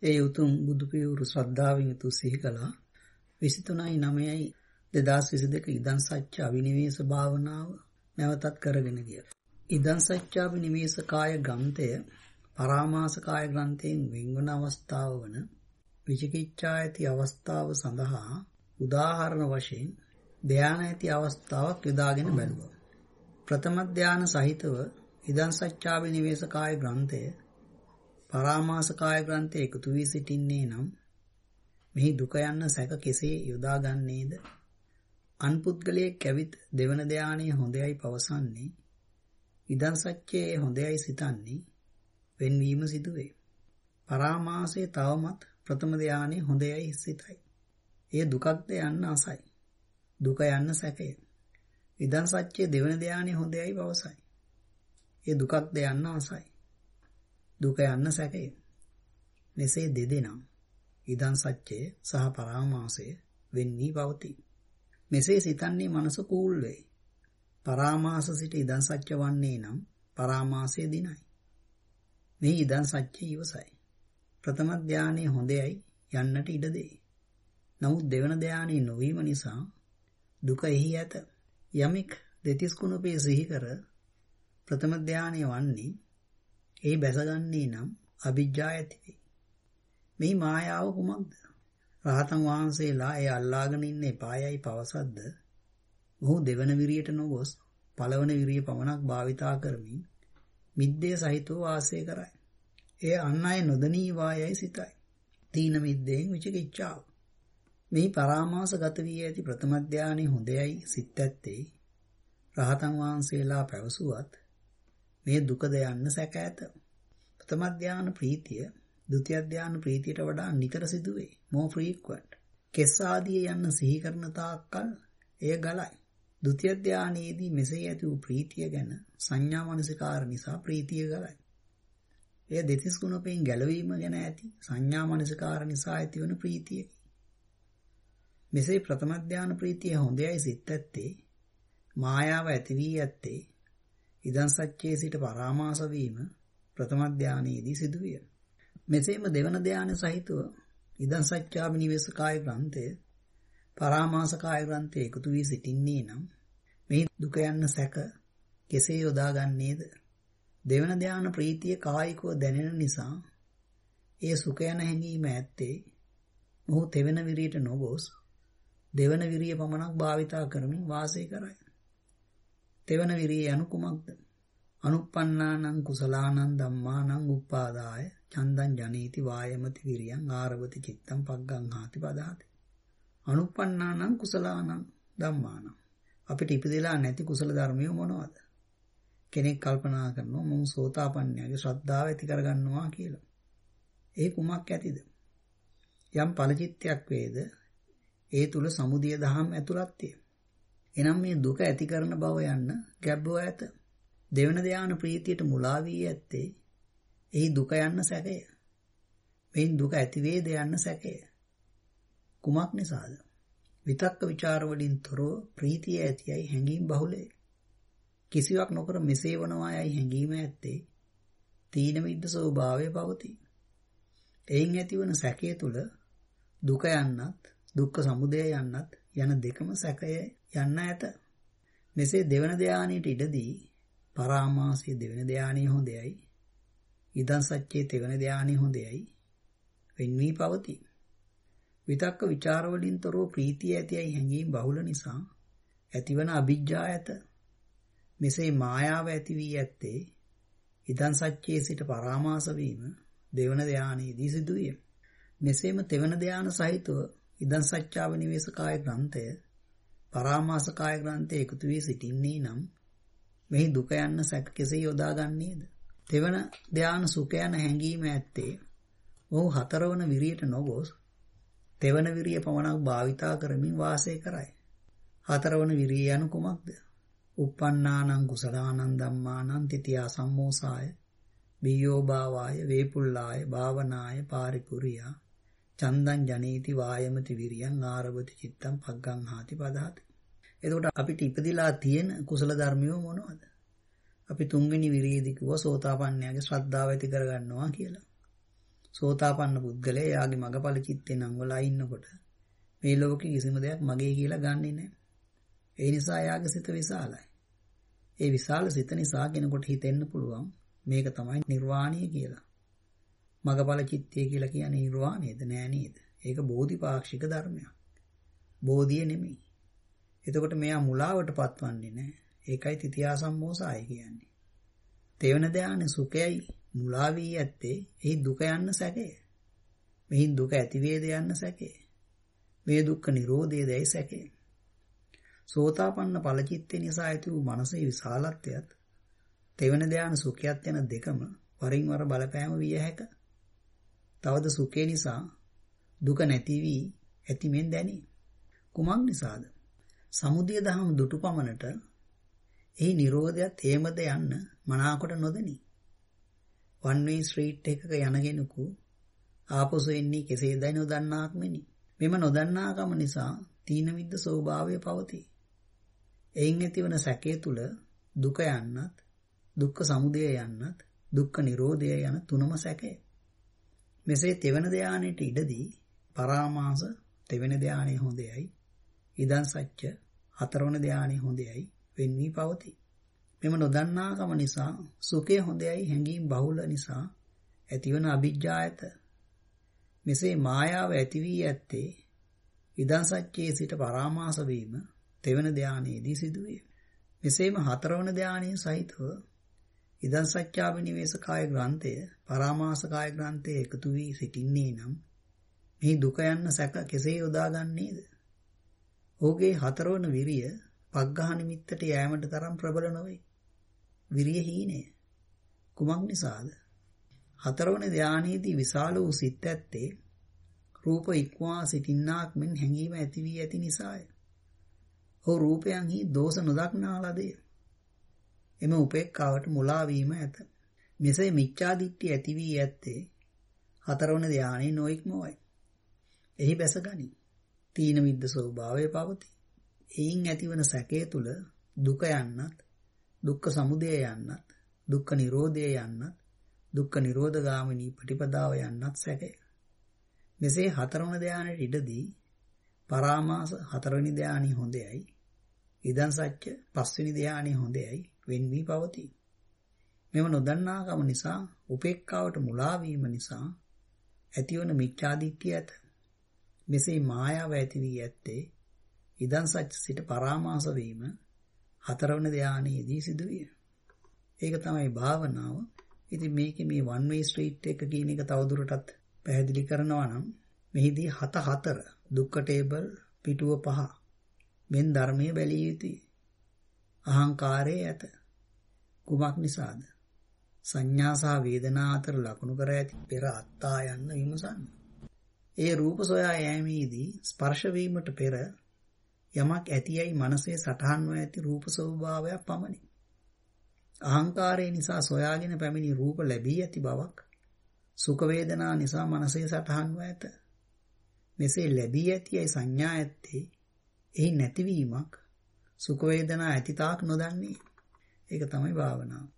ඒ උතුම් බුදු පියවරු ශ්‍රද්ධාවෙන් යුතු සිහි කළා. 23/9/2022 ඉදන් සච්ච අවිනිවේෂ භාවනාව නැවතත් කරගෙන ගියා. ඉදන් සච්ච අවිනිවේෂ කාය ග්‍රන්ථය පරාමාස කාය ග්‍රන්ථයෙන් වෙන්වන අවස්ථාව වන විචිකිච්ඡා ඇති අවස්ථාව සඳහා උදාහරණ වශයෙන් ධානය ඇති අවස්ථාවක් යොදාගෙන බැලුවා. ප්‍රථම ධානය සහිතව ඉදන් සච්ච අවිනිවේෂ කාය ග්‍රන්ථය පරාමාස කාය ග්‍රන්ථය එකතු වී සිටින්නේ නම් මෙහි දුක යන්න සැක කෙසේ යොදාගන්නේද? අන්පුද්ගලයෙක් ඇවිත් දෙවන ධානයේ හොඳයි පවසන්නේ ඉදන් සච්චයේ හොඳයි සිතන්නේ වෙන්වීම සිදුවේ. පරාමාසයේ තවමත් ප්‍රථම ධානයේ හොඳයි සිතයි. එය දුකක්ද යන්න අසයි. දුක යන්න සැකය. ඉදන් සච්චයේ දෙවන ධානයේ හොඳයි පවසයි. ඒ දුකක්ද යන්න අසයි. දුක යන්න සැකය. මෙසේ දෙදෙනා ඉදන් සච්චය සහ පරාමාසය වෙන් වී පවතී. මෙසේ සිතන්නේ මනස කූල් වේ. පරාමාස සිට ඉදන් සච්ච වන්නේ නම් පරාමාසය දිනයි. මේ ඉදන් සච්චය ඉවසයි. ප්‍රථම ධානයේ හොඳයි යන්නට ඉඩ දෙයි. නමුත් දෙවන ධානයේ නොවීම නිසා දුක එහි ඇත. යමෙක් දෙතිස් කුණපේ සිහි කර ප්‍රථම ධානයේ වන්නේ ඒ බැසගන්නේ නම් අවිජ්ජා ඇති වේ. මේ මායාව කුමක්ද? රහතන් වහන්සේලා ඒ අල්ලාගෙන ඉන්න එපායයි පවසද්ද මොහු දෙවන විරියට නොගොස් පළවන විරිය පමණක් භාවිතා කරමින් මිද්දේ සහිතව වාසය කරයි. එය අන් අය නොදනී වායයි සිතයි. තීන මිද්දෙන් විචිකිච්ඡාව. මේ පරාමාස ගත වී ඇති ප්‍රථම ධානයේ හොඳයි සිත් ඇත්තේ රහතන් වහන්සේලා පැවසුවත් මේ දුකද යන්න සැක ඇත. ප්‍රථම ධාන ප්‍රීතිය ဒုတိ ය ධාන ප්‍රීතියට වඩා නිතර සිදුවේ. more frequent. කෙස් ආදී යන්න සිහි කරන තාක්කල් එය ගලයි. ဒုတိ ය ධානයේදී මෙසේ ඇති වූ ප්‍රීතිය ගැන සංඥා මනසිකාර නිසා ප්‍රීතිය ගලයි. එය දෙතිස් ගුණපෙන් ගැලවීම ගැන ඇති සංඥා මනසිකාර නිසා ඇතිවන ප්‍රීතියකි. මෙසේ ප්‍රථම ධාන ප්‍රීතිය හොඳයි සිත් ඇත්තේ මායාව ඇති වී ඇත්තේ ඉදන් සච්චයේ සිට පරාමාස වීම ප්‍රථම ධානයේදී සිදුවිය. මෙසේම දෙවන ධානය සහිතව ඉදන් සච්චාවිනිවේෂ කාය ග්‍රන්ථය පරාමාස කාය ග්‍රන්ථය එකතු වී සිටින්නේ නම් මේ දුක යන්න සැක කෙසේ යොදාගන්නේද? දෙවන ධාන ප්‍රීතිය කායිකව දැනෙන නිසා ඒ සුඛ යන හැඟීම ඇත්තේ මොහු තෙවන විරියට නොගොස් දෙවන විරිය පමණක් භාවිතා කරමින් වාසය කරයි. තෙවන විරිය යනු කුමක්ද? අනුප්පන්නානං කුසලානං ධම්මානං උප්පාදාය චන්දං ජනේති වායමති විරියං ආරවති චිත්තං පග්ගං හාති පදාති. අනුප්පන්නානං කුසලානං ධම්මානං. අපිට ඉපදෙලා නැති කුසල ධර්මය මොනවද? කෙනෙක් කල්පනා කරනවා මම සෝතාපන්නයාගේ ශ්‍රද්ධාව ඇති කරගන්නවා කියලා. ඒ කුමක් ඇතිද? යම් ඵලචිත්තයක් වේද ඒ තුල සමුදය දහම් ඇතුළත්ය. එනම් මේ දුක ඇති කරන බව යන්න ගැබ්බව ඇත. දෙවන ධාන ප්‍රීතියට මුලා වී ඇත්තේ එහි දුක යන්න සැකය. මෙයින් දුක ඇති වේද යන්න සැකය. කුමක් නිසාද? විතක්ක ਵਿਚාර වලින් තොරව ප්‍රීතිය ඇතියයි හැඟීම් බහුලය. කිසිවක් නොකර මෙසේ වනවායයි හැඟීම ඇත්තේ තීන මිද්ද ස්වභාවය පවතී. එයින් ඇතිවන සැකය තුල දුක යන්නත් දුක්ඛ සමුදය යන්නත් යන දෙකම සැකය යන්න ඇත. මෙසේ දෙවන ධානයට ඉඩදී පරාමාසයේ දෙවන ධානයේ හොඳයි ඉදන් සච්චයේ දෙවන ධානයේ හොඳයි වෙන් වී පවතී. විතක්ක ਵਿਚාර වලින් තොරව ප්‍රීතිය ඇතියයි හැඟීම් බහුල නිසා ඇතිවන අවිජ්ජා ඇත. මෙසේ මායාව ඇති වී ඇත්තේ ඉදන් සච්චයේ සිට පරාමාස වීම දෙවන ධානයේදී සිදුවිය. මෙසේම තෙවන ධාන සහිතව ඉදන් සච්චාවිනිවේෂ කාය ග්‍රන්ථය පරාමාස කාය ග්‍රන්ථය එකතු වී සිටින්නේ නම් මෙහි දුක යන්න සැක කෙසේ යොදාගන්නේද? තෙවන ධාන සුඛ යන හැඟීම ඇත්තේ ඔහු හතරවන විරියට නොගොස් තෙවන විරිය පමණක් භාවිතා කරමින් වාසය කරයි. හතරවන විරිය යනු කුමක්ද? uppannānaṁ කුසලානං ධම්මානං තිතියා සම්මෝසාය බියෝ භාවාය වේපුල්ලාය භාවනාය පාරිපුරියා චන්දං ජනේති වායමති විරියං ආරවති චිත්තං පග්ගං හාති පදාති. එතකොට අපිට ඉපදිලා තියෙන කුසල ධර්මියෝ මොනවද? අපි තුන්වෙනි විරියේදී කිව්වා සෝතාපන්නයාගේ ශ්‍රද්ධාව ඇති කරගන්නවා කියලා. සෝතාපන්න පුද්ගලයා යාගේ මගපල චිත්තේ නම් වලා ඉන්නකොට මේ ලෝකේ කිසිම දෙයක් මගේ කියලා ගන්නෙ නැහැ. ඒ නිසා යාගේ සිත විශාලයි. ඒ විශාල සිත නිසා කෙනෙකුට හිතෙන්න පුළුවන් මේක තමයි නිර්වාණය කියලා. මගපල චිත්තය කියලා කියන්නේ නිර්වාණයද නෑ නේද? ඒක බෝධිපාක්ෂික ධර්මයක්. බෝධිය නෙමෙයි. එතකොට මෙයා මුලාවට පත්වන්නේ නැහැ. ඒකයි තිතියා සම්මෝසාය කියන්නේ. තෙවන ධානය සුඛයයි මුලා වී ඇත්තේ එහි දුක යන්න සැකය. මෙහින් දුක ඇති වේද යන්න සැකය. මේ දුක්ඛ නිරෝධයේදයි සැකය. සෝතාපන්න ඵලචිත්තේ නිසා ඇති වූ මනසේ විශාලත්වයත් තෙවන ධානය සුඛයත් යන දෙකම වරින් වර බලපෑම විය හැක. තවද සුඛේ නිසා දුක නැති වී ඇතිමෙන් දැනේ. කුමක් නිසාද? සමුදය දහම දුටු පමණට එහි නිරෝධයත් හේමද යන්න මනාකොට නොදෙනි. වන් වේ ස්ට්‍රීට් එකක යන කෙනෙකු ආපසු එන්නේ කෙසේදයි නොදන්නාක් මෙනි. මෙම නොදන්නාකම නිසා තීන මිද්ද ස්වභාවය පවතී. එයින් ඇතිවන සැකේ තුල දුක යන්නත්, දුක්ඛ සමුදය යන්නත්, දුක්ඛ නිරෝධය යන තුනම සැකය. මෙසේ තෙවන ධානයට ඉඩදී පරාමාස තෙවන ධානයේ හොඳයයි, ඉදන් සත්‍ය හතරවන ධානයේ හොඳයයි වෙන් වී පවතී. මෙම නොදන්නාකම නිසා සුඛය හොඳයයි හැඟීම් බහුල නිසා ඇතිවන අභිජ්ජායත. මෙසේ මායාව ඇති වී ඇත්තේ ඉදන් සත්‍යයේ සිට පරාමාස වීම තෙවන ධානයේදී සිදුවේ. මෙසේම හතරවන ධානයේ සහිතව ඉදන් සත්‍යාබිනිවේෂ කාය ග්‍රන්ථය පරාමාස කාය ග්‍රන්ථය එකතු වී සිටින්නේ නම් මේ දුක යන්න සැක කෙසේ යොදාගන්නේද? ඔහුගේ හතරවන විරිය පග්ඝහ නිමිත්තට යෑමට තරම් ප්‍රබල නොවේ. විරිය හීනය. කුමක් නිසාද? හතරවන ධානයේදී විශාල වූ සිත් ඇත්තේ රූප ඉක්මවා සිටින්නාක් මෙන් හැඟීම ඇති වී ඇති නිසාය. ඔහු රූපයන්හි දෝෂ නොදක්නා ලදය. එම උපේක්ඛාවට මුලා වීම ඇත. මෙසේ මිච්ඡා දිට්ඨිය ඇති වී ඇත්තේ හතරවන ධානයේ නොඉක්මවයි. එහි බැසගනි. තීන මිද්ද ස්වභාවය පවතී. එයින් ඇතිවන සැකේ තුල දුක යන්නත්, දුක්ඛ සමුදය යන්නත්, දුක්ඛ නිරෝධය යන්නත්, දුක්ඛ නිරෝධගාමිනී ප්‍රතිපදාව යන්නත් සැකය. මෙසේ හතරවන ධානයට ඉඩදී පරාමාස හතරවෙනි ධානයේ හොඳයයි, ඉදන් සත්‍ය පස්වෙනි ධානයේ හොඳයයි වෙන් වී පවතී. මෙව නොදන්නාකම නිසා උපේක්ඛාවට මුලා වීම නිසා ඇතිවන මිච්ඡා දිට්ඨිය ඇත. මෙසේ මායාව ඇති වී ඇත්තේ ඉදන් සත්‍ය සිට පරාමාස වීම හතරවන ධානයේදී සිදුවිය. ඒක තමයි භාවනාව. ඉතින් මේකේ මේ වන් වේ ස්ට්‍රීට් එක කියන එක තවදුරටත් පැහැදිලි කරනවා නම් මෙහිදී 4 දුක්ඛ ටේබල් පිටුව 5 මෙන් ධර්මයේ බැලිය යුතුයි. අහංකාරයේ ඇත. කුමක් නිසාද? සංඥා සහ වේදනා අතර ලකුණු කර ඇති පෙර අත්තා යන්න විමසන්න. ඒ රූප සොයා යෑමේදී ස්පර්ශ වීමට පෙර යමක් ඇතියයි මනසේ සටහන්ව ඇති රූප ස්වභාවයක් පමණි. අහංකාරය නිසා සොයාගෙන පැමිණි රූප ලැබී ඇති බවක් සුඛ වේදනා නිසා මනසේ සටහන්ව ඇත. මෙසේ ලැබී ඇතියි සංඥා ඇත්තේ එහි නැතිවීමක් සුඛ වේදනා ඇති තාක් නොදන්නේ. ඒක තමයි භාවනාව.